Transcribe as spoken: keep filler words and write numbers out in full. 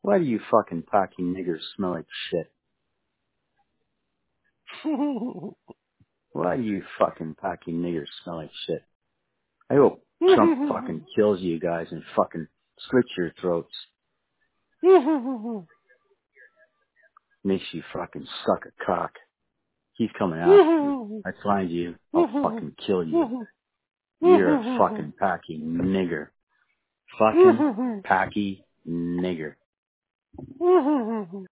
Why do you fucking talking niggers smell like shit? Why do you fucking talking niggers smell like shit? I hope Trump fucking kills you guys and fucking slits your throats. Makes you fucking suck a cock. He's coming after you. I find you, I'll fucking kill you. You're a fucking packy nigger. Fucking packy nigger.